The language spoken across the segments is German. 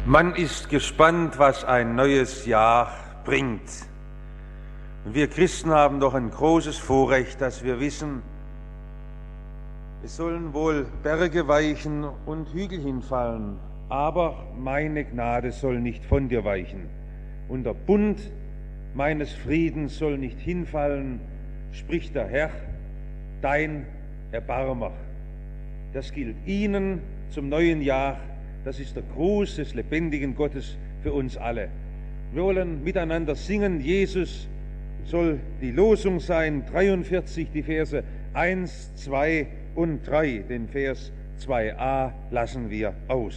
Man ist gespannt, was ein neues Jahr bringt. Und wir Christen haben doch ein großes Vorrecht, dass wir wissen, es sollen wohl Berge weichen und Hügel hinfallen, aber meine Gnade soll nicht von dir weichen. Und der Bund meines Friedens soll nicht hinfallen, spricht der Herr, dein Erbarmer. Das gilt Ihnen zum neuen Jahr. Das ist der Gruß des lebendigen Gottes für uns alle. Wir wollen miteinander singen. Jesus soll die Losung sein. 43, die Verse 1, 2 und 3. Den Vers 2a lassen wir aus.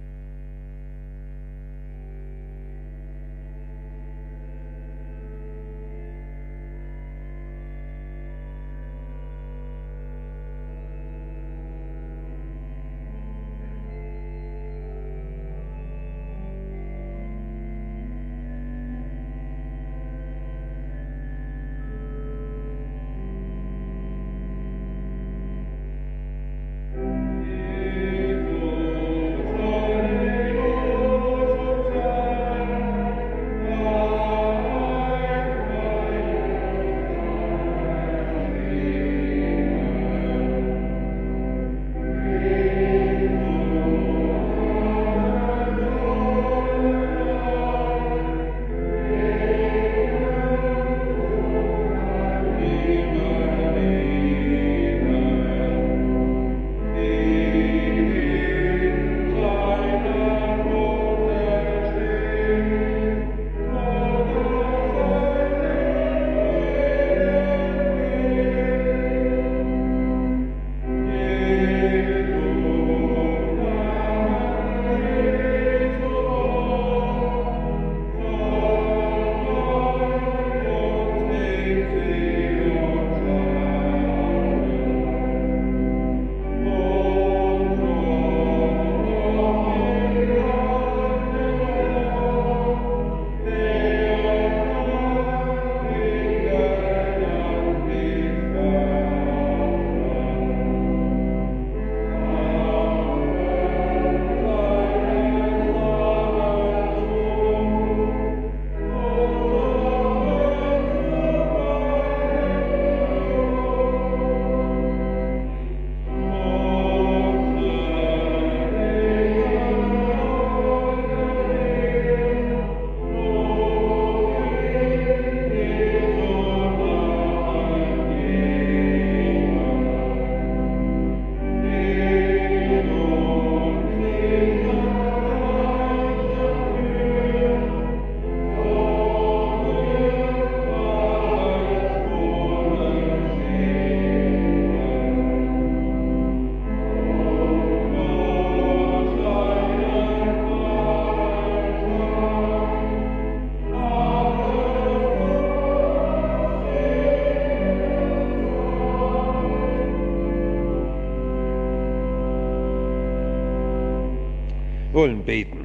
Wir wollen beten.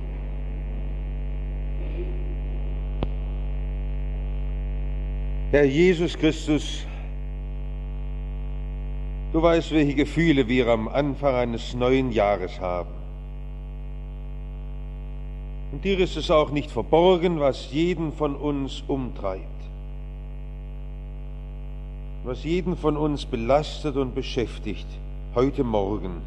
Herr Jesus Christus, du weißt, welche Gefühle wir am Anfang eines neuen Jahres haben. Und dir ist es auch nicht verborgen, was jeden von uns umtreibt, was jeden von uns belastet und beschäftigt heute Morgen.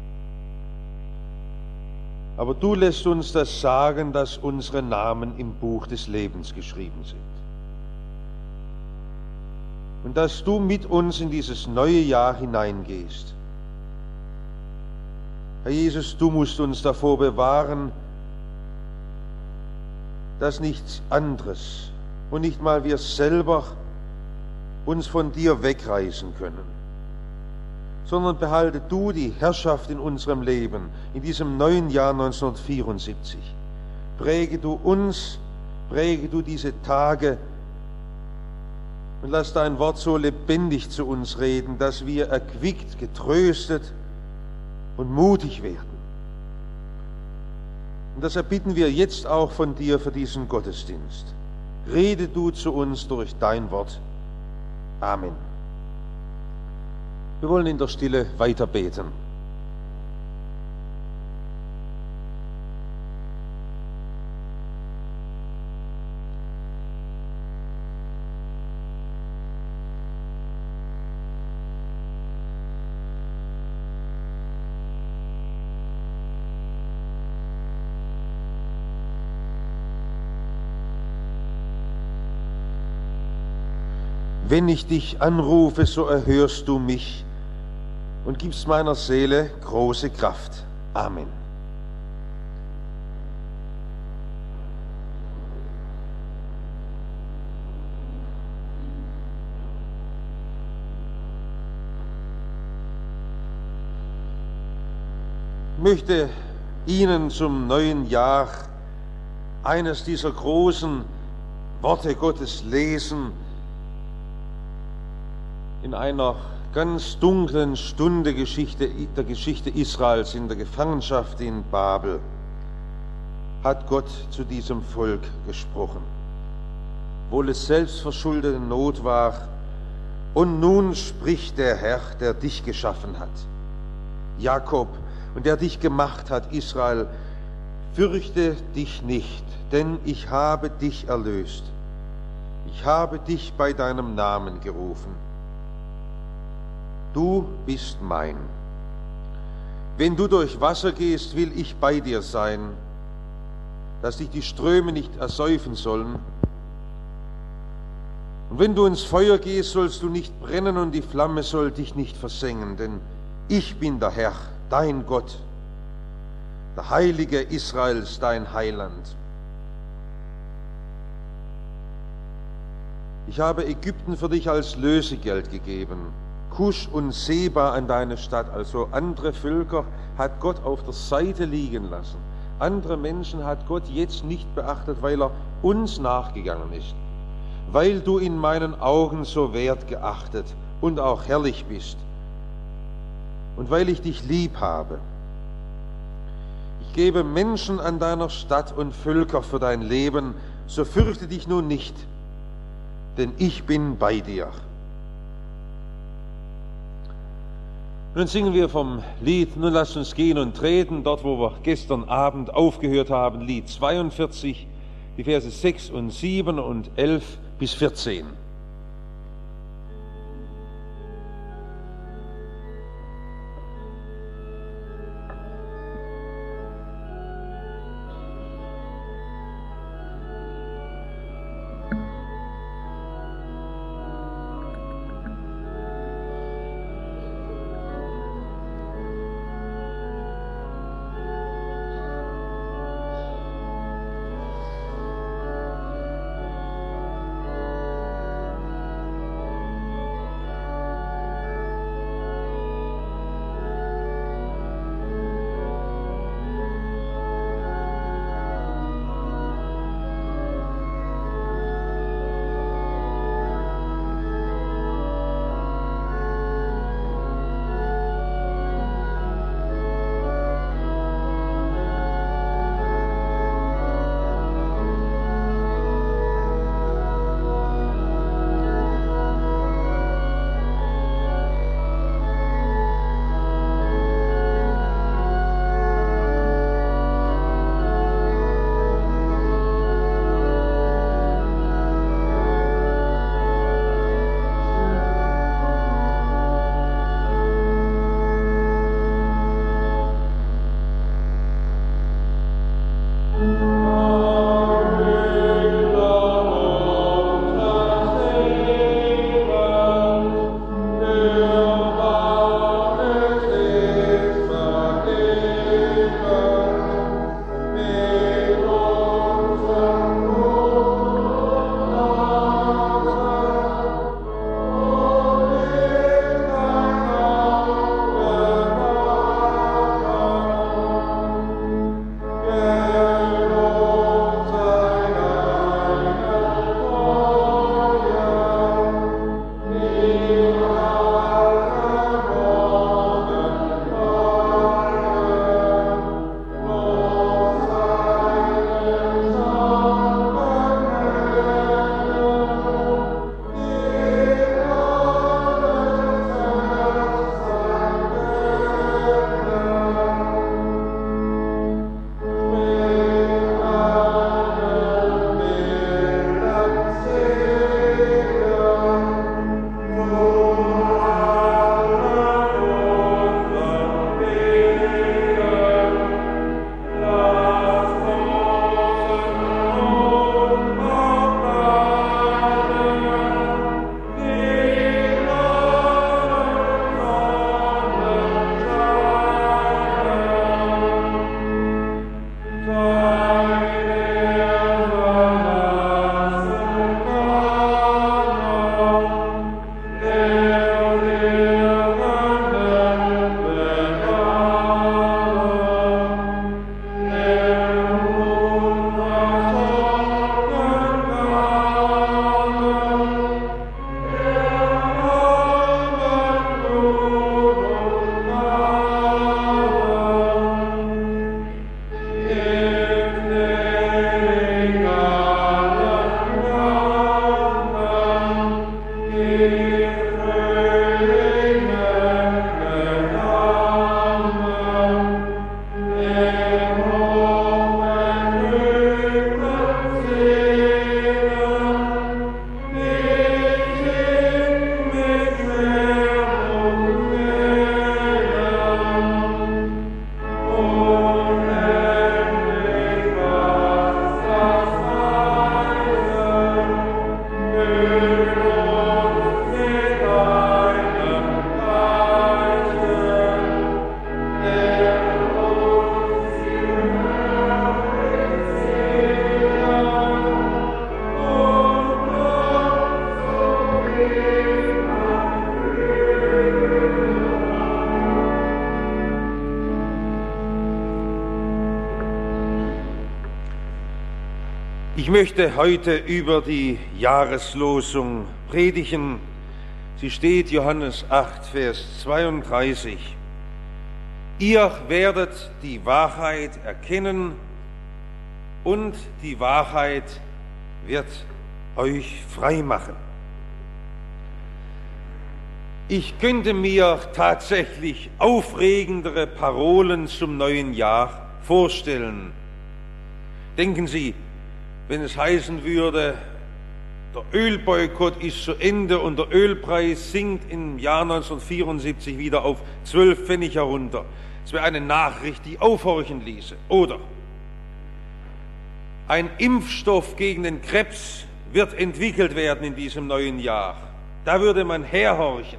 Aber du lässt uns das sagen, dass unsere Namen im Buch des Lebens geschrieben sind. Und dass du mit uns in dieses neue Jahr hineingehst. Herr Jesus, du musst uns davor bewahren, dass nichts anderes und nicht mal wir selber uns von dir wegreißen können, sondern behalte du die Herrschaft in unserem Leben, in diesem neuen Jahr 1974. Präge du uns, präge du diese Tage und lass dein Wort so lebendig zu uns reden, dass wir erquickt, getröstet und mutig werden. Und das erbitten wir jetzt auch von dir für diesen Gottesdienst. Rede du zu uns durch dein Wort. Amen. Wir wollen in der Stille weiter beten. Wenn ich dich anrufe, so erhörst du mich und gibst meiner Seele große Kraft. Amen. Ich möchte Ihnen zum neuen Jahr eines dieser großen Worte Gottes lesen in einer ganz dunklen Stunde der Geschichte Israels in der Gefangenschaft in Babel. Hat Gott zu diesem Volk gesprochen, obwohl es selbstverschuldete Not war. Und nun spricht der Herr, der dich geschaffen hat, Jakob, und der dich gemacht hat, Israel: Fürchte dich nicht, denn ich habe dich erlöst. Ich habe dich bei deinem Namen gerufen. Du bist mein. Wenn du durch Wasser gehst, will ich bei dir sein, dass dich die Ströme nicht ersäufen sollen. Und wenn du ins Feuer gehst, sollst du nicht brennen und die Flamme soll dich nicht versengen, denn ich bin der Herr, dein Gott, der Heilige Israels, dein Heiland. Ich habe Ägypten für dich als Lösegeld gegeben, Kusch und Seba an deine Stadt. Also andere Völker hat Gott auf der Seite liegen lassen. Andere Menschen hat Gott jetzt nicht beachtet, weil er uns nachgegangen ist. Weil du in meinen Augen so wertgeachtet und auch herrlich bist. Und weil ich dich lieb habe. Ich gebe Menschen an deiner Stadt und Völker für dein Leben, so fürchte dich nun nicht, denn ich bin bei dir. Nun singen wir vom Lied Nun lasst uns gehen und treten, dort wo wir gestern Abend aufgehört haben, Lied 42, die Verse 6 und 7 und 11 bis 14. Ich möchte heute über die Jahreslosung predigen. Sie steht Johannes 8, Vers 32. Ihr werdet die Wahrheit erkennen und die Wahrheit wird euch frei machen. Ich könnte mir tatsächlich aufregendere Parolen zum neuen Jahr vorstellen. Denken Sie, wenn es heißen würde, der Ölboykott ist zu Ende und der Ölpreis sinkt im Jahr 1974 wieder auf 12 Pfennig herunter. Es wäre eine Nachricht, die aufhorchen ließe. Oder ein Impfstoff gegen den Krebs wird entwickelt werden in diesem neuen Jahr. Da würde man herhorchen.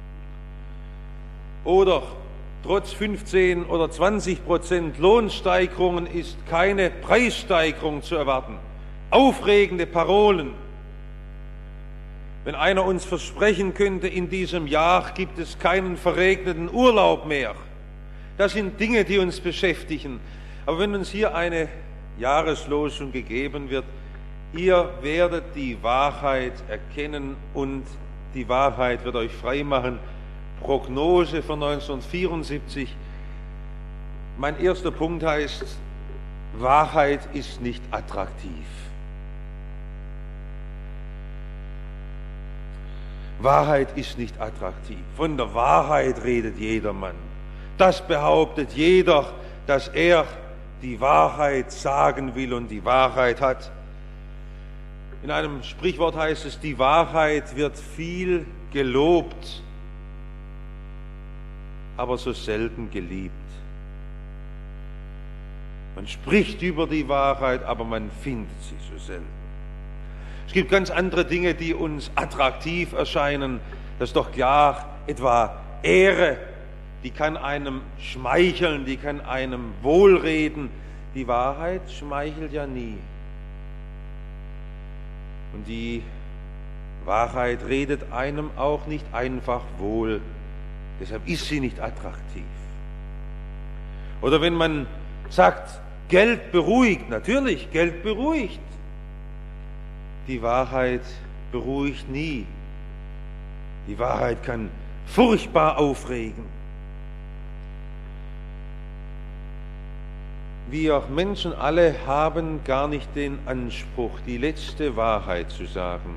Oder trotz 15 oder 20% Lohnsteigerungen ist keine Preissteigerung zu erwarten. Aufregende Parolen. Wenn einer uns versprechen könnte, in diesem Jahr gibt es keinen verregneten Urlaub mehr. Das sind Dinge, die uns beschäftigen. Aber wenn uns hier eine Jahreslosung gegeben wird, ihr werdet die Wahrheit erkennen und die Wahrheit wird euch frei machen. Prognose von 1974. Mein erster Punkt heißt, Wahrheit ist nicht attraktiv. Wahrheit ist nicht attraktiv. Von der Wahrheit redet jedermann. Das behauptet jeder, dass er die Wahrheit sagen will und die Wahrheit hat. In einem Sprichwort heißt es, die Wahrheit wird viel gelobt, aber so selten geliebt. Man spricht über die Wahrheit, aber man findet sie so selten. Es gibt ganz andere Dinge, die uns attraktiv erscheinen. Das ist doch klar, etwa Ehre, die kann einem schmeicheln, die kann einem wohlreden. Die Wahrheit schmeichelt ja nie. Und die Wahrheit redet einem auch nicht einfach wohl. Deshalb ist sie nicht attraktiv. Oder wenn man sagt, Geld beruhigt, natürlich, Geld beruhigt. Die Wahrheit beruhigt nie. Die Wahrheit kann furchtbar aufregen. Wir Menschen alle haben gar nicht den Anspruch, die letzte Wahrheit zu sagen.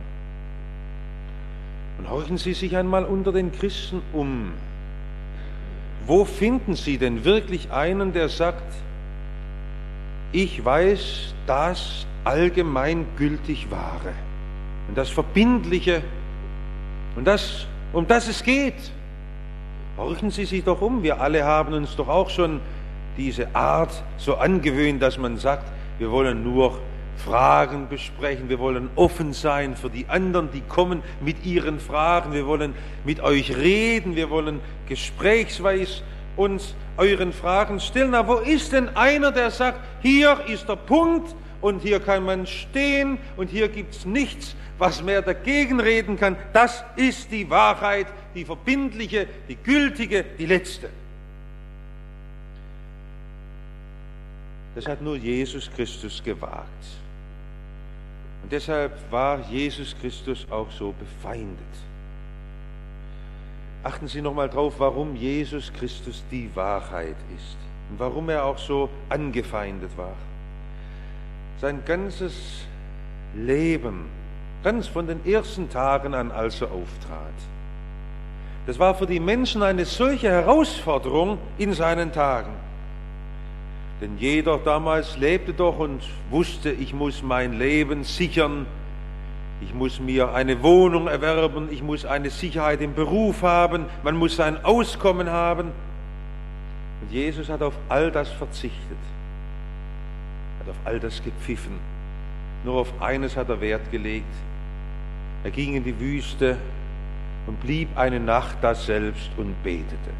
Und horchen Sie sich einmal unter den Christen um. Wo finden Sie denn wirklich einen, der sagt, ich weiß das allgemeingültig Wahre und das Verbindliche und das, um das es geht? Horchen Sie sich doch um, wir alle haben uns doch auch schon diese Art so angewöhnt, dass man sagt, wir wollen nur Fragen besprechen, wir wollen offen sein für die anderen, die kommen mit ihren Fragen, wir wollen mit euch reden, wir wollen gesprächsweise uns euren Fragen stellen. Aber wo ist denn einer, der sagt, hier ist der Punkt und hier kann man stehen und hier gibt es nichts, was mehr dagegen reden kann. Das ist die Wahrheit, die verbindliche, die gültige, die letzte. Das hat nur Jesus Christus gewagt. Und deshalb war Jesus Christus auch so befeindet. Achten Sie nochmal drauf, warum Jesus Christus die Wahrheit ist. und warum er auch so angefeindet war. Sein ganzes Leben, ganz von den ersten Tagen an, als er auftrat, das war für die Menschen eine solche Herausforderung in seinen Tagen. Denn jeder damals lebte doch und wusste, ich muss mein Leben sichern, ich muss mir eine Wohnung erwerben, ich muss eine Sicherheit im Beruf haben, man muss sein Auskommen haben. Und Jesus hat auf all das verzichtet, hat auf all das gepfiffen. Nur auf eines hat er Wert gelegt. Er ging in die Wüste und blieb eine Nacht da selbst und betete.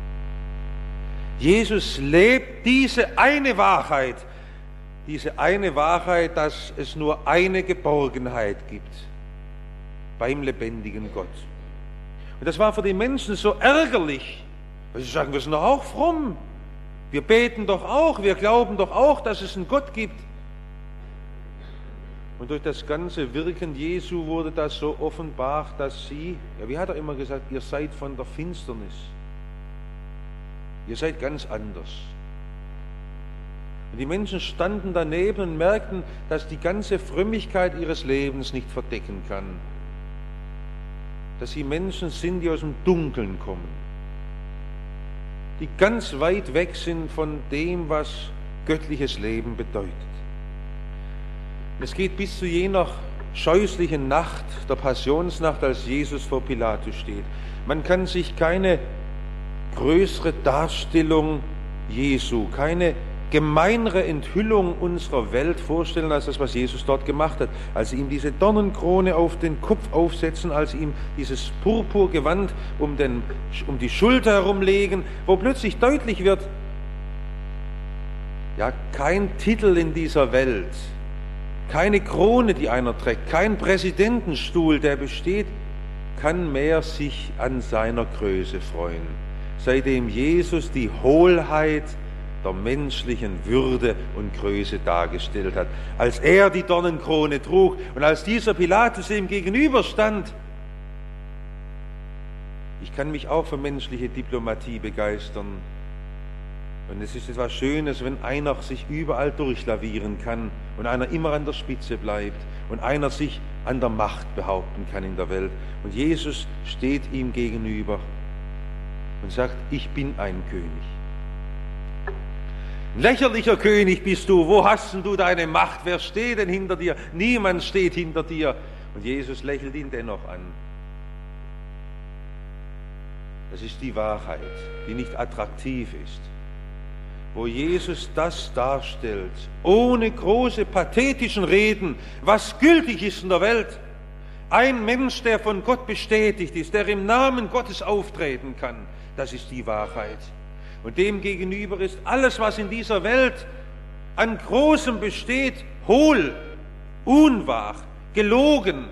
Jesus lebt diese eine Wahrheit, dass es nur eine Geborgenheit gibt beim lebendigen Gott. Und das war für die Menschen so ärgerlich, weil sie sagen, wir sind doch auch fromm, wir beten doch auch, wir glauben doch auch, dass es einen Gott gibt. Und durch das ganze Wirken Jesu wurde das so offenbar, dass sie, ja, wie hat er immer gesagt, ihr seid von der Finsternis. Ihr seid ganz anders. Und die Menschen standen daneben und merkten, dass die ganze Frömmigkeit ihres Lebens nicht verdecken kann. Dass sie Menschen sind, die aus dem Dunkeln kommen. Die ganz weit weg sind von dem, was göttliches Leben bedeutet. Es geht bis zu jener scheußlichen Nacht, der Passionsnacht, als Jesus vor Pilatus steht. Man kann sich keine größere Darstellung Jesu, keine gemeinere Enthüllung unserer Welt vorstellen, als das, was Jesus dort gemacht hat. Als sie ihm diese Dornenkrone auf den Kopf aufsetzen, als sie ihm dieses Purpurgewand um die Schulter herumlegen, wo plötzlich deutlich wird, ja, kein Titel in dieser Welt, keine Krone, die einer trägt, kein Präsidentenstuhl, der besteht, kann mehr sich an seiner Größe freuen, seitdem Jesus die Hohlheit der menschlichen Würde und Größe dargestellt hat. Als er die Dornenkrone trug und als dieser Pilatus ihm gegenüberstand. Ich kann mich auch für menschliche Diplomatie begeistern. Und es ist etwas Schönes, wenn einer sich überall durchlavieren kann und einer immer an der Spitze bleibt und einer sich an der Macht behaupten kann in der Welt. Und Jesus steht ihm gegenüber und sagt, ich bin ein König. Ein lächerlicher König bist du, wo hast denn du deine Macht? Wer steht denn hinter dir? Niemand steht hinter dir. Und Jesus lächelt ihn dennoch an. Das ist die Wahrheit, die nicht attraktiv ist. Wo Jesus das darstellt, ohne große pathetischen Reden, was gültig ist in der Welt. Ein Mensch, der von Gott bestätigt ist, der im Namen Gottes auftreten kann, das ist die Wahrheit. Und dem gegenüber ist alles, was in dieser Welt an Großem besteht, hohl, unwahr, gelogen.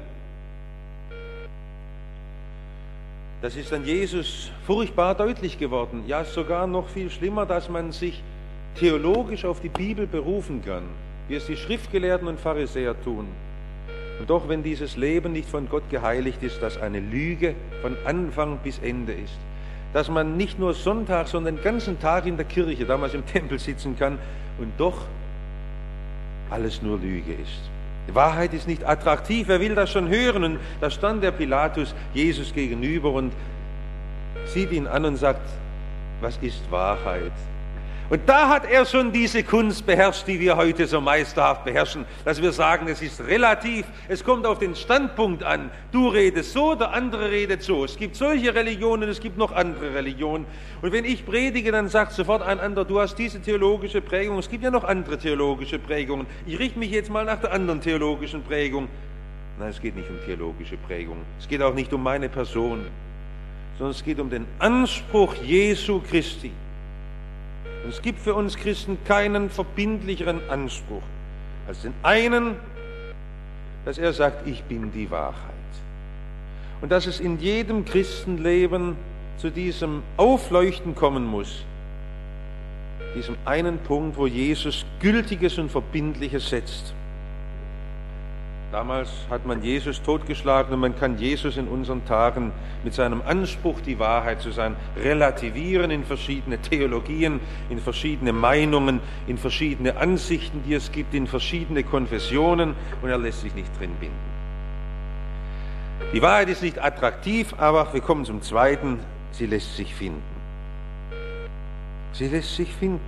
Das ist an Jesus furchtbar deutlich geworden. Ja, sogar noch viel schlimmer, dass man sich theologisch auf die Bibel berufen kann, wie es die Schriftgelehrten und Pharisäer tun. Und doch, wenn dieses Leben nicht von Gott geheiligt ist, das eine Lüge von Anfang bis Ende ist. Dass man nicht nur Sonntag, sondern den ganzen Tag in der Kirche, damals im Tempel sitzen kann und doch alles nur Lüge ist. Die Wahrheit ist nicht attraktiv, wer will das schon hören? Und da stand der Pilatus Jesus gegenüber und sieht ihn an und sagt, was ist Wahrheit? Und da hat er schon diese Kunst beherrscht, die wir heute so meisterhaft beherrschen, dass wir sagen, es ist relativ, es kommt auf den Standpunkt an. Du redest so, der andere redet so. Es gibt solche Religionen, es gibt noch andere Religionen. Und wenn ich predige, dann sagt sofort ein anderer, du hast diese theologische Prägung, es gibt ja noch andere theologische Prägungen. Ich richte mich jetzt mal nach der anderen theologischen Prägung. Nein, es geht nicht um theologische Prägung. Es geht auch nicht um meine Person, sondern es geht um den Anspruch Jesu Christi. Und es gibt für uns Christen keinen verbindlicheren Anspruch als den einen, dass er sagt, ich bin die Wahrheit. Und dass es in jedem Christenleben zu diesem Aufleuchten kommen muss, diesem einen Punkt, wo Jesus Gültiges und Verbindliches setzt. Damals hat man Jesus totgeschlagen und man kann Jesus in unseren Tagen mit seinem Anspruch, die Wahrheit zu sein, relativieren in verschiedene Theologien, in verschiedene Meinungen, in verschiedene Ansichten, die es gibt, in verschiedene Konfessionen, und er lässt sich nicht drin binden. Die Wahrheit ist nicht attraktiv, aber wir kommen zum Zweiten, sie lässt sich finden. Sie lässt sich finden.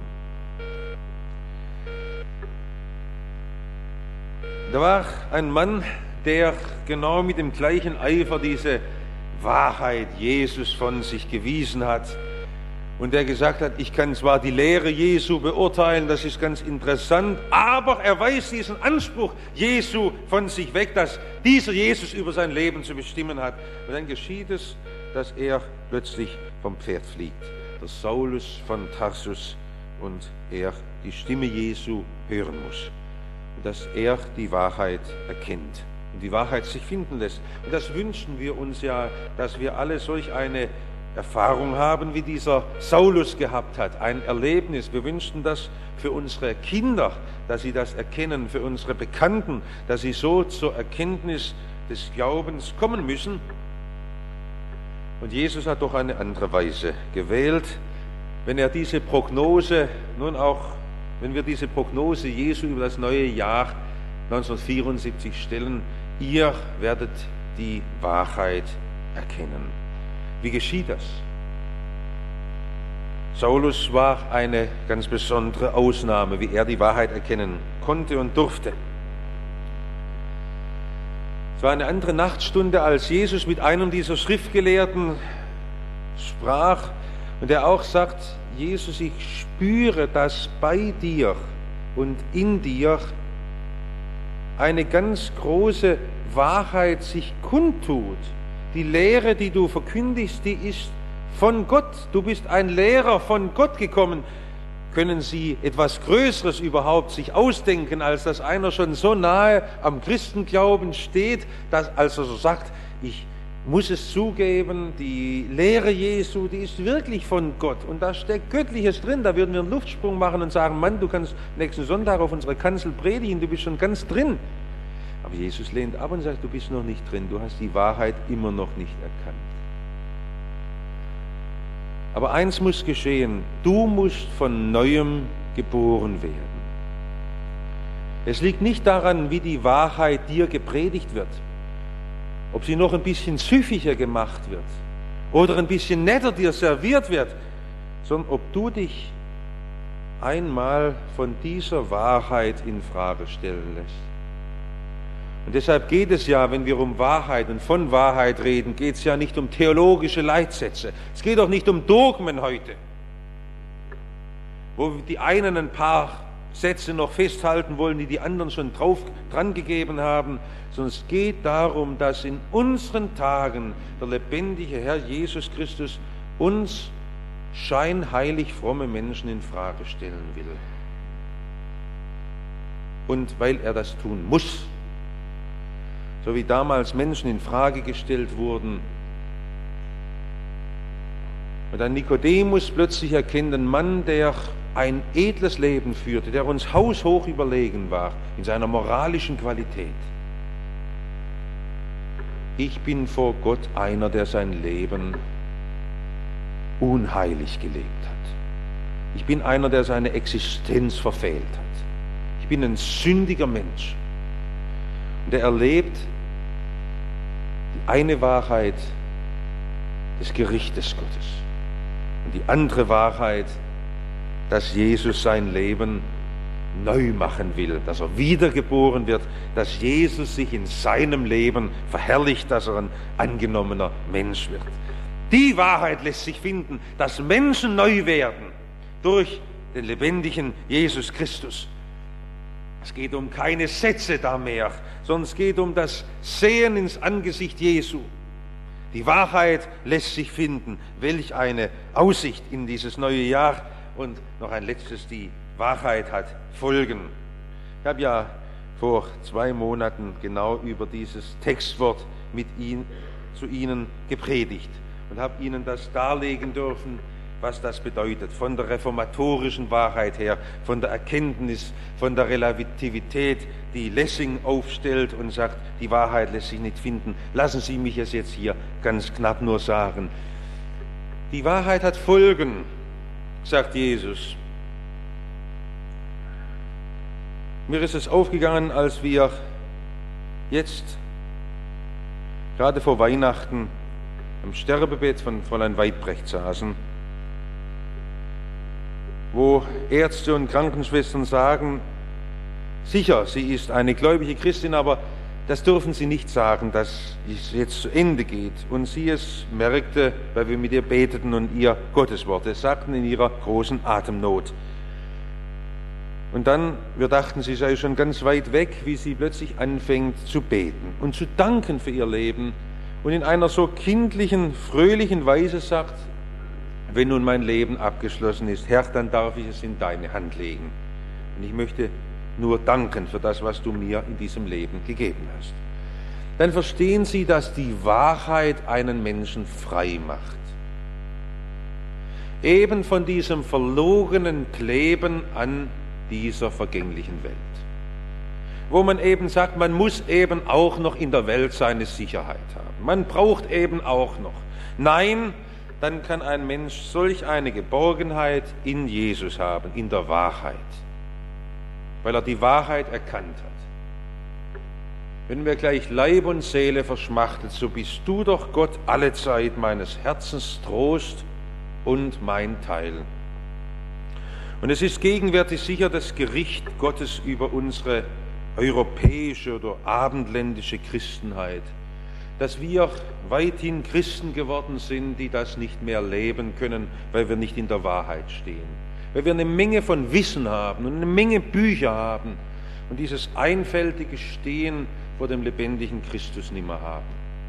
Da war ein Mann, der genau mit dem gleichen Eifer diese Wahrheit Jesus von sich gewiesen hat und der gesagt hat, ich kann zwar die Lehre Jesu beurteilen, das ist ganz interessant, aber er weist diesen Anspruch Jesu von sich weg, dass dieser Jesus über sein Leben zu bestimmen hat. Und dann geschieht es, dass er plötzlich vom Pferd fliegt, der Saulus von Tarsus, und er die Stimme Jesu hören muss. Dass er die Wahrheit erkennt und die Wahrheit sich finden lässt. Und das wünschen wir uns ja, dass wir alle solch eine Erfahrung haben, wie dieser Saulus gehabt hat, ein Erlebnis. Wir wünschen das für unsere Kinder, dass sie das erkennen, für unsere Bekannten, dass sie so zur Erkenntnis des Glaubens kommen müssen. Und Jesus hat doch eine andere Weise gewählt, wenn er diese Prognose nun auch wenn wir diese Prognose Jesu über das neue Jahr 1974 stellen, ihr werdet die Wahrheit erkennen. Wie geschieht das? Saulus war eine ganz besondere Ausnahme, wie er die Wahrheit erkennen konnte und durfte. Es war eine andere Nachtstunde, als Jesus mit einem dieser Schriftgelehrten sprach und er auch sagt, Jesus, ich spüre, dass bei dir und in dir eine ganz große Wahrheit sich kundtut. Die Lehre, die du verkündigst, die ist von Gott. Du bist ein Lehrer von Gott gekommen. Können Sie etwas Größeres überhaupt sich ausdenken, als dass einer schon so nahe am Christenglauben steht, dass also so sagt, ich muss es zugeben, die Lehre Jesu, die ist wirklich von Gott und da steckt Göttliches drin. Da würden wir einen Luftsprung machen und sagen, Mann, du kannst nächsten Sonntag auf unserer Kanzel predigen, du bist schon ganz drin. Aber Jesus lehnt ab und sagt, du bist noch nicht drin, du hast die Wahrheit immer noch nicht erkannt. Aber eins muss geschehen, du musst von Neuem geboren werden. Es liegt nicht daran, wie die Wahrheit dir gepredigt wird, ob sie noch ein bisschen süffiger gemacht wird oder ein bisschen netter dir serviert wird, sondern ob du dich einmal von dieser Wahrheit in Frage stellen lässt. Und deshalb geht es ja, wenn wir um Wahrheit und von Wahrheit reden, geht es ja nicht um theologische Leitsätze. Es geht auch nicht um Dogmen heute, wo die einen ein paar Sätze noch festhalten wollen, die die anderen schon dran gegeben haben, sondern es geht darum, dass in unseren Tagen der lebendige Herr Jesus Christus uns scheinheilig fromme Menschen in Frage stellen will. Und weil er das tun muss, so wie damals Menschen in Frage gestellt wurden, und ein Nikodemus plötzlich erkennt, ein Mann, der ein edles Leben führte, der uns haushoch überlegen war in seiner moralischen Qualität. Ich bin vor Gott einer, der sein Leben unheilig gelebt hat. Ich bin einer, der seine Existenz verfehlt hat. Ich bin ein sündiger Mensch. Und er erlebt die eine Wahrheit des Gerichtes Gottes und die andere Wahrheit, dass Jesus sein Leben neu machen will, dass er wiedergeboren wird, dass Jesus sich in seinem Leben verherrlicht, dass er ein angenommener Mensch wird. Die Wahrheit lässt sich finden, dass Menschen neu werden durch den lebendigen Jesus Christus. Es geht um keine Sätze da mehr, sondern es geht um das Sehen ins Angesicht Jesu. Die Wahrheit lässt sich finden. Welch eine Aussicht in dieses neue Jahr. Und noch ein letztes, die Wahrheit hat Folgen. Ich habe ja vor 2 Monaten genau über dieses Textwort zu Ihnen gepredigt und habe Ihnen das darlegen dürfen, was das bedeutet, von der reformatorischen Wahrheit her, von der Erkenntnis, von der Relativität, die Lessing aufstellt und sagt, die Wahrheit lässt sich nicht finden. Lassen Sie mich es jetzt hier ganz knapp nur sagen. Die Wahrheit hat Folgen, sagt Jesus. Mir ist es aufgegangen, als wir jetzt gerade vor Weihnachten am Sterbebett von Fräulein Weidbrecht saßen, wo Ärzte und Krankenschwestern sagen, sicher, sie ist eine gläubige Christin, aber das dürfen sie nicht sagen, dass es jetzt zu Ende geht. Und sie es merkte, weil wir mit ihr beteten und ihr Gottesworte sagten in ihrer großen Atemnot. Und dann, wir dachten, sie sei schon ganz weit weg, wie sie plötzlich anfängt zu beten und zu danken für ihr Leben und in einer so kindlichen, fröhlichen Weise sagt, wenn nun mein Leben abgeschlossen ist, Herr, dann darf ich es in deine Hand legen. Und ich möchte nur danken für das, was du mir in diesem Leben gegeben hast. Dann verstehen Sie, dass die Wahrheit einen Menschen frei macht. Eben von diesem verlogenen Kleben an dieser vergänglichen Welt. Wo man eben sagt, man muss eben auch noch in der Welt seine Sicherheit haben. Man braucht eben auch noch. Nein, dann kann ein Mensch solch eine Geborgenheit in Jesus haben, in der Wahrheit, weil er die Wahrheit erkannt hat. Wenn mir gleich Leib und Seele verschmachtet, so bist du doch Gott allezeit meines Herzens Trost und mein Teil. Und es ist gegenwärtig sicher das Gericht Gottes über unsere europäische oder abendländische Christenheit, dass wir weithin Christen geworden sind, die das nicht mehr leben können, weil wir nicht in der Wahrheit stehen, weil wir eine Menge von Wissen haben und eine Menge Bücher haben und dieses einfältige Stehen vor dem lebendigen Christus nicht mehr haben.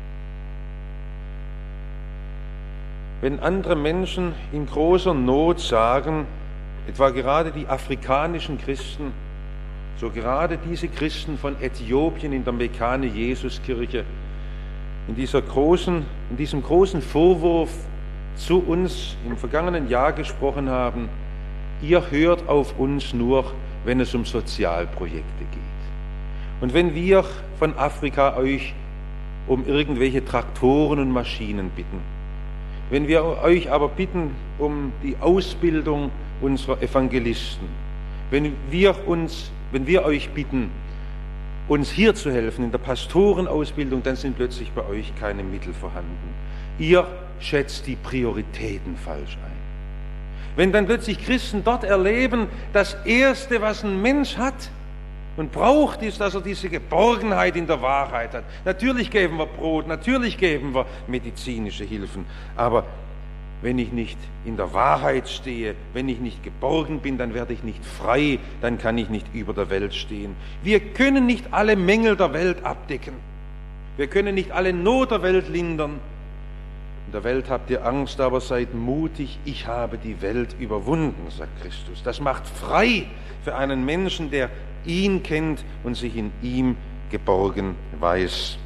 Wenn andere Menschen in großer Not sagen, etwa gerade die afrikanischen Christen, so gerade diese Christen von Äthiopien in der Mekane Jesuskirche, in diesem großen Vorwurf zu uns im vergangenen Jahr gesprochen haben, ihr hört auf uns nur, wenn es um Sozialprojekte geht. Und wenn wir von Afrika euch um irgendwelche Traktoren und Maschinen bitten, wenn wir euch aber bitten um die Ausbildung unserer Evangelisten, wenn wir euch bitten, uns hier zu helfen in der Pastorenausbildung, dann sind plötzlich bei euch keine Mittel vorhanden. Ihr schätzt die Prioritäten falsch ein. Wenn dann plötzlich Christen dort erleben, das Erste, was ein Mensch hat und braucht, ist, dass er diese Geborgenheit in der Wahrheit hat. Natürlich geben wir Brot, natürlich geben wir medizinische Hilfen, aber wenn ich nicht in der Wahrheit stehe, wenn ich nicht geborgen bin, dann werde ich nicht frei, dann kann ich nicht über der Welt stehen. Wir können nicht alle Mängel der Welt abdecken. Wir können nicht alle Not der Welt lindern. In der Welt habt ihr Angst, aber seid mutig, ich habe die Welt überwunden, sagt Christus. Das macht frei für einen Menschen, der ihn kennt und sich in ihm geborgen weiß.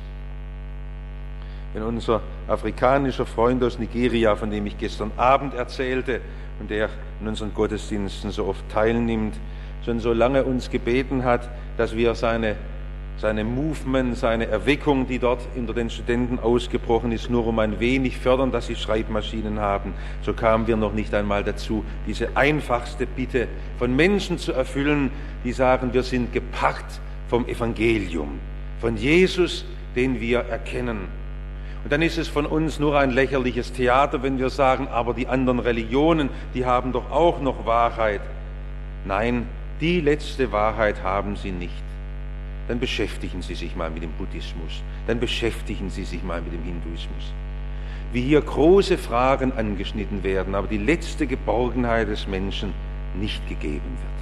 Wenn unser afrikanischer Freund aus Nigeria, von dem ich gestern Abend erzählte und der in unseren Gottesdiensten so oft teilnimmt, schon so lange uns gebeten hat, dass wir seine Movement, seine Erweckung, die dort unter den Studenten ausgebrochen ist, nur um ein wenig fördern, dass sie Schreibmaschinen haben, so kamen wir noch nicht einmal dazu, diese einfachste Bitte von Menschen zu erfüllen, die sagen, wir sind gepackt vom Evangelium, von Jesus, den wir erkennen. Und dann ist es von uns nur ein lächerliches Theater, wenn wir sagen, aber die anderen Religionen, die haben doch auch noch Wahrheit. Nein, die letzte Wahrheit haben sie nicht. Dann beschäftigen Sie sich mal mit dem Buddhismus, dann beschäftigen Sie sich mal mit dem Hinduismus. Wie hier große Fragen angeschnitten werden, aber die letzte Geborgenheit des Menschen nicht gegeben wird.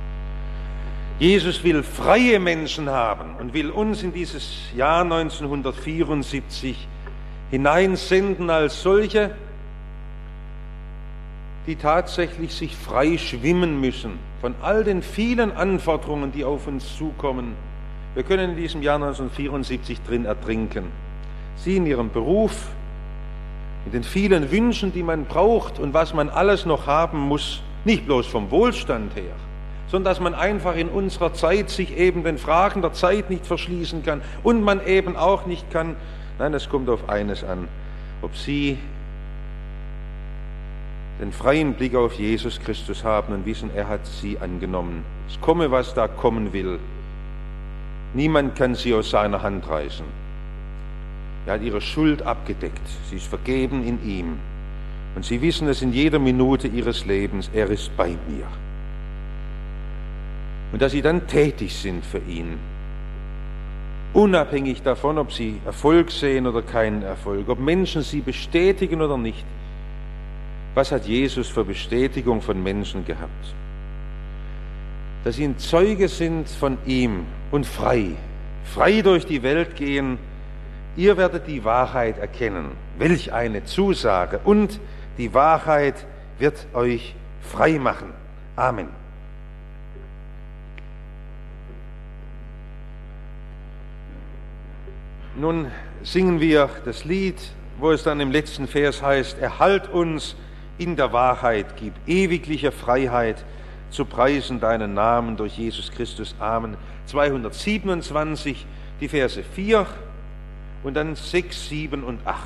Jesus will freie Menschen haben und will uns in dieses Jahr 1974 hineinsenden als solche, die tatsächlich sich frei schwimmen müssen von all den vielen Anforderungen, die auf uns zukommen. Wir können in diesem Jahr 1974 drin ertrinken. Sie in Ihrem Beruf, in den vielen Wünschen, die man braucht und was man alles noch haben muss, nicht bloß vom Wohlstand her, sondern dass man einfach in unserer Zeit sich eben den Fragen der Zeit nicht verschließen kann und man eben auch nicht kann, nein, es kommt auf eines an, ob Sie den freien Blick auf Jesus Christus haben und wissen, er hat Sie angenommen. Es komme, was da kommen will. Niemand kann Sie aus seiner Hand reißen. Er hat Ihre Schuld abgedeckt. Sie ist vergeben in ihm. Und Sie wissen es in jeder Minute Ihres Lebens, er ist bei mir. Und dass Sie dann tätig sind für ihn. Unabhängig davon, ob Sie Erfolg sehen oder keinen Erfolg, ob Menschen Sie bestätigen oder nicht. Was hat Jesus für Bestätigung von Menschen gehabt? Dass sie ein Zeuge sind von ihm und frei durch die Welt gehen. Ihr werdet die Wahrheit erkennen. Welch eine Zusage! Und die Wahrheit wird euch frei machen. Amen. Nun singen wir das Lied, wo es dann im letzten Vers heißt, erhalt uns in der Wahrheit, gib ewigliche Freiheit, zu preisen deinen Namen durch Jesus Christus. Amen. 227, die Verse 4 und dann 6, 7 und 8.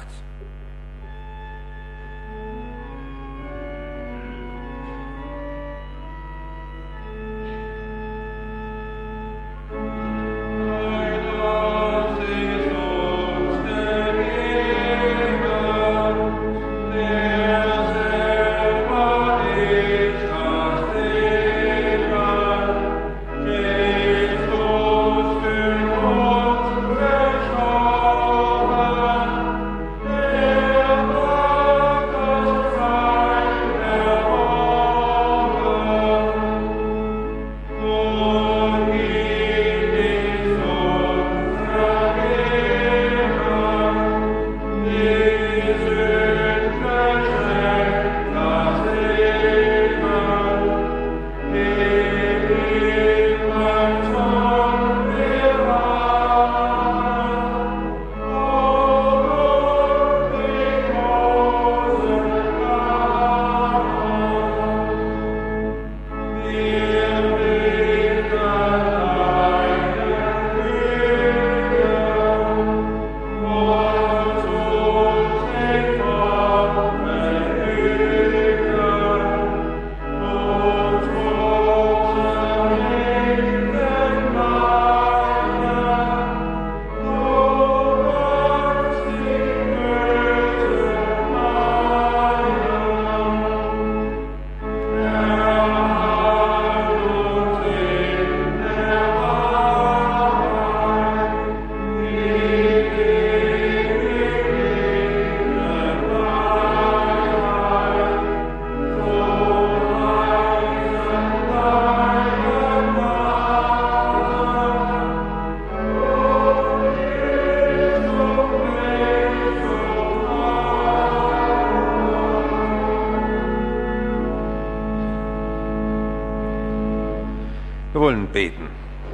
Wir wollen beten.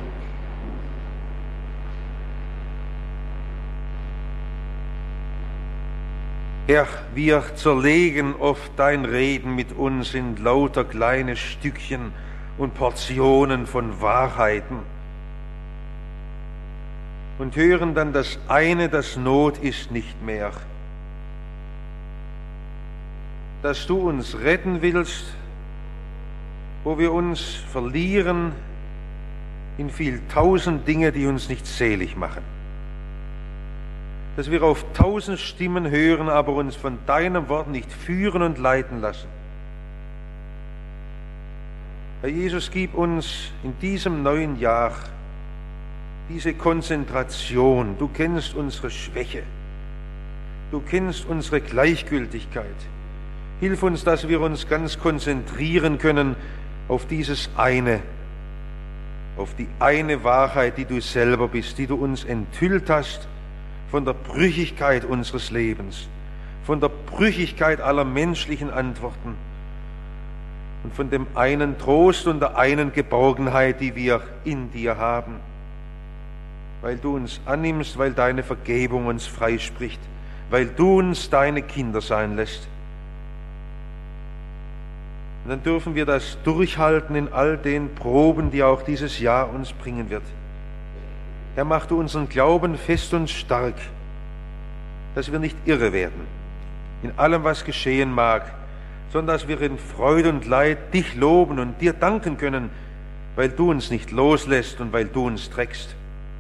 Herr, wir zerlegen oft dein Reden mit uns in lauter kleine Stückchen und Portionen von Wahrheiten und hören dann das eine, das Not ist nicht mehr. Dass du uns retten willst, wo wir uns verlieren in viel tausend Dinge, die uns nicht selig machen. Dass wir auf 1000 Stimmen hören, aber uns von deinem Wort nicht führen und leiten lassen. Herr Jesus, gib uns in diesem neuen Jahr diese Konzentration. Du kennst unsere Schwäche. Du kennst unsere Gleichgültigkeit. Hilf uns, dass wir uns ganz konzentrieren können auf dieses eine, auf die eine Wahrheit, die du selber bist, die du uns enthüllt hast von der Brüchigkeit unseres Lebens, von der Brüchigkeit aller menschlichen Antworten und von dem einen Trost und der einen Geborgenheit, die wir in dir haben, weil du uns annimmst, weil deine Vergebung uns freispricht, weil du uns deine Kinder sein lässt. Und dann dürfen wir das durchhalten in all den Proben, die auch dieses Jahr uns bringen wird. Herr, mach du unseren Glauben fest und stark, dass wir nicht irre werden in allem, was geschehen mag, sondern dass wir in Freude und Leid dich loben und dir danken können, weil du uns nicht loslässt und weil du uns trägst.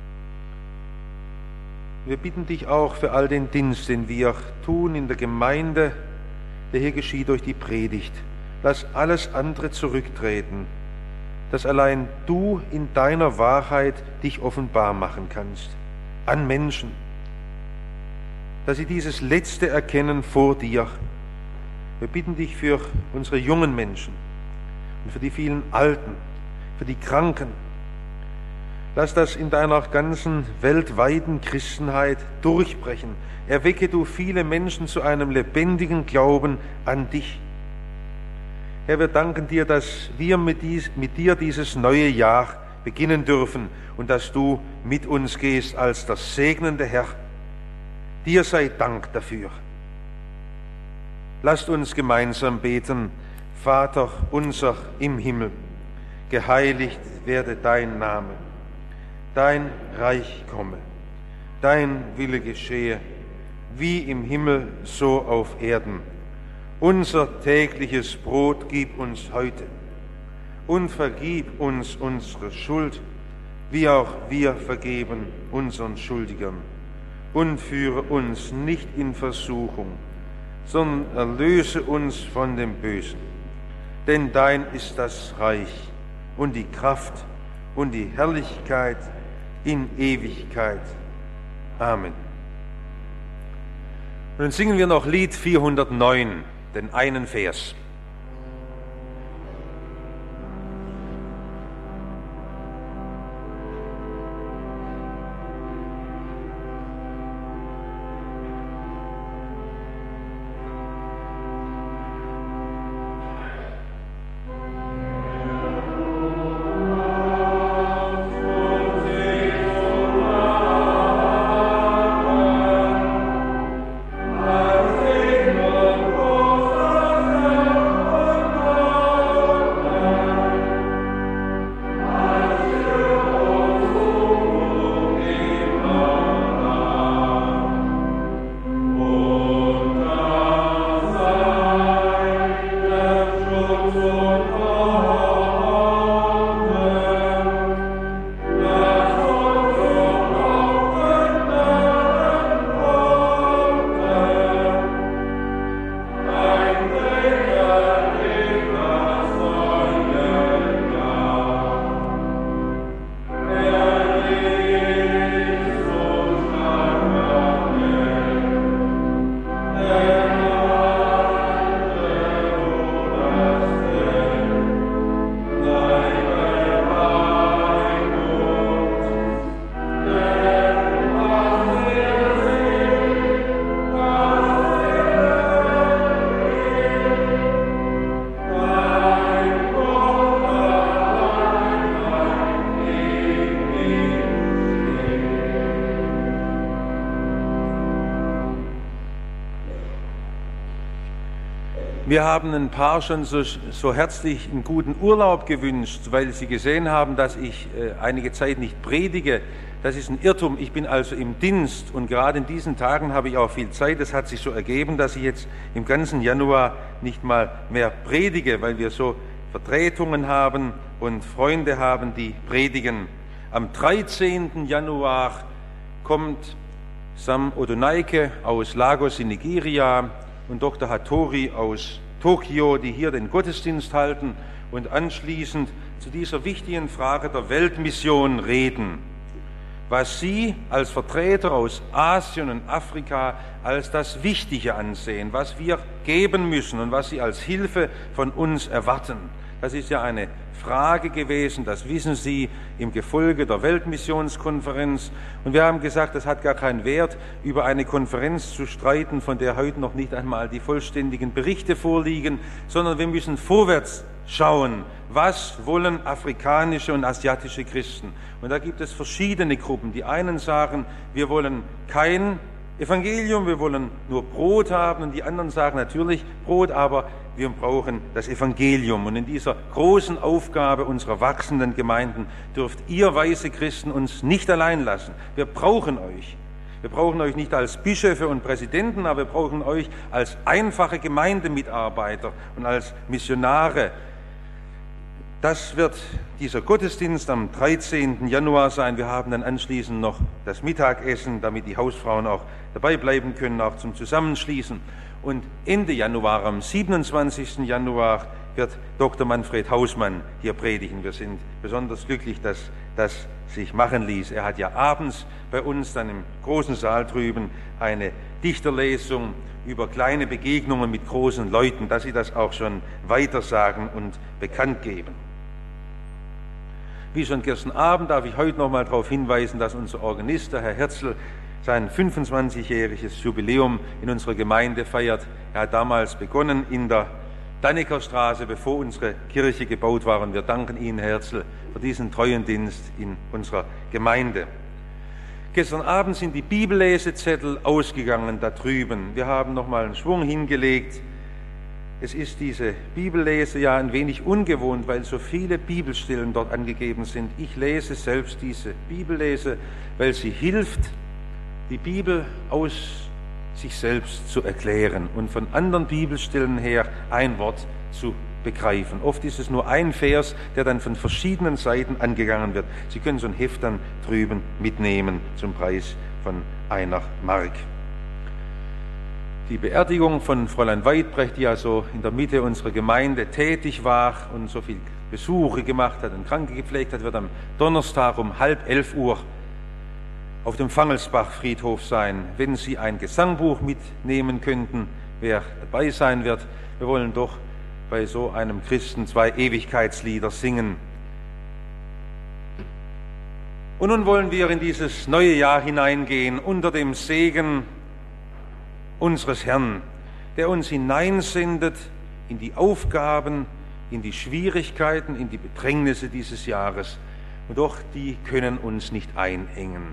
Wir bitten dich auch für all den Dienst, den wir tun in der Gemeinde, der hier geschieht durch die Predigt. Lass alles andere zurücktreten, dass allein du in deiner Wahrheit dich offenbar machen kannst an Menschen, dass sie dieses Letzte erkennen vor dir. Wir bitten dich für unsere jungen Menschen und für die vielen Alten, für die Kranken. Lass das in deiner ganzen weltweiten Christenheit durchbrechen. Erwecke du viele Menschen zu einem lebendigen Glauben an dich. Herr, wir danken dir, dass wir mit dir dieses neue Jahr beginnen dürfen und dass du mit uns gehst als der segnende Herr. Dir sei Dank dafür. Lasst uns gemeinsam beten. Vater unser im Himmel, geheiligt werde dein Name. Dein Reich komme, dein Wille geschehe, wie im Himmel, so auf Erden. Unser tägliches Brot gib uns heute und vergib uns unsere Schuld, wie auch wir vergeben unseren Schuldigern. Und führe uns nicht in Versuchung, sondern erlöse uns von dem Bösen. Denn dein ist das Reich und die Kraft und die Herrlichkeit in Ewigkeit. Amen. Und dann singen wir noch Lied 409, den einen Vers. Wir haben ein paar schon so herzlich einen guten Urlaub gewünscht, weil sie gesehen haben, dass ich einige Zeit nicht predige. Das ist ein Irrtum. Ich bin also im Dienst und gerade in diesen Tagen habe ich auch viel Zeit. Es hat sich so ergeben, dass ich jetzt im ganzen Januar nicht mal mehr predige, weil wir so Vertretungen haben und Freunde haben, die predigen. Am 13. Januar kommt Sam Odonaike aus Lagos in Nigeria und Dr. Hattori aus Tokio, die hier den Gottesdienst halten und anschließend zu dieser wichtigen Frage der Weltmission reden, was sie als Vertreter aus Asien und Afrika als das Wichtige ansehen, was wir geben müssen und was sie als Hilfe von uns erwarten. Das ist ja eine Frage gewesen, das wissen Sie, im Gefolge der Weltmissionskonferenz. Und wir haben gesagt, es hat gar keinen Wert, über eine Konferenz zu streiten, von der heute noch nicht einmal die vollständigen Berichte vorliegen, sondern wir müssen vorwärts schauen. Was wollen afrikanische und asiatische Christen? Und da gibt es verschiedene Gruppen. Die einen sagen, wir wollen kein Evangelium, wir wollen nur Brot haben, und die anderen sagen natürlich Brot, aber wir brauchen das Evangelium. Und in dieser großen Aufgabe unserer wachsenden Gemeinden dürft ihr weise Christen uns nicht allein lassen. Wir brauchen euch. Wir brauchen euch nicht als Bischöfe und Präsidenten, aber wir brauchen euch als einfache Gemeindemitarbeiter und als Missionare. Das wird dieser Gottesdienst am 13. Januar sein. Wir haben dann anschließend noch das Mittagessen, damit die Hausfrauen auch dabei bleiben können, auch zum Zusammenschließen. Und Ende Januar, am 27. Januar, wird Dr. Manfred Hausmann hier predigen. Wir sind besonders glücklich, dass das sich machen ließ. Er hat ja abends bei uns dann im großen Saal drüben eine Dichterlesung über kleine Begegnungen mit großen Leuten, dass sie das auch schon weitersagen und bekannt geben. Wie schon gestern Abend darf ich heute noch mal darauf hinweisen, dass unser Organist, der Herr Herzl, sein 25-jähriges Jubiläum in unserer Gemeinde feiert. Er hat damals begonnen in der Dannekerstraße, bevor unsere Kirche gebaut war. Und wir danken Ihnen, Herr Herzl, für diesen treuen Dienst in unserer Gemeinde. Gestern Abend sind die Bibellesezettel ausgegangen da drüben. Wir haben noch mal einen Schwung hingelegt. Es ist diese Bibellese ja ein wenig ungewohnt, weil so viele Bibelstellen dort angegeben sind. Ich lese selbst diese Bibellese, weil sie hilft, die Bibel aus sich selbst zu erklären und von anderen Bibelstellen her ein Wort zu begreifen. Oft ist es nur ein Vers, der dann von verschiedenen Seiten angegangen wird. Sie können so ein Heft dann drüben mitnehmen zum Preis von 1 Mark. Die Beerdigung von Fräulein Weidbrecht, die ja so in der Mitte unserer Gemeinde tätig war und so viel Besuche gemacht hat und Kranke gepflegt hat, wird am Donnerstag um 10:30 auf dem Fangelsbach-Friedhof sein. Wenn Sie ein Gesangbuch mitnehmen könnten, wer dabei sein wird. Wir wollen doch bei so einem Christen 2 Ewigkeitslieder singen. Und nun wollen wir in dieses neue Jahr hineingehen unter dem Segen unseres Herrn, der uns hineinsendet in die Aufgaben, in die Schwierigkeiten, in die Bedrängnisse dieses Jahres. Und doch, die können uns nicht einengen,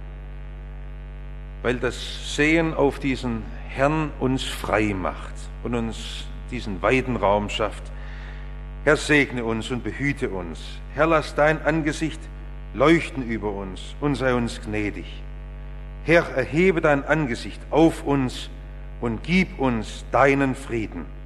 weil das Sehen auf diesen Herrn uns frei macht und uns diesen weiten Raum schafft. Herr, segne uns und behüte uns. Herr, lass dein Angesicht leuchten über uns und sei uns gnädig. Herr, erhebe dein Angesicht auf uns und gib uns deinen Frieden.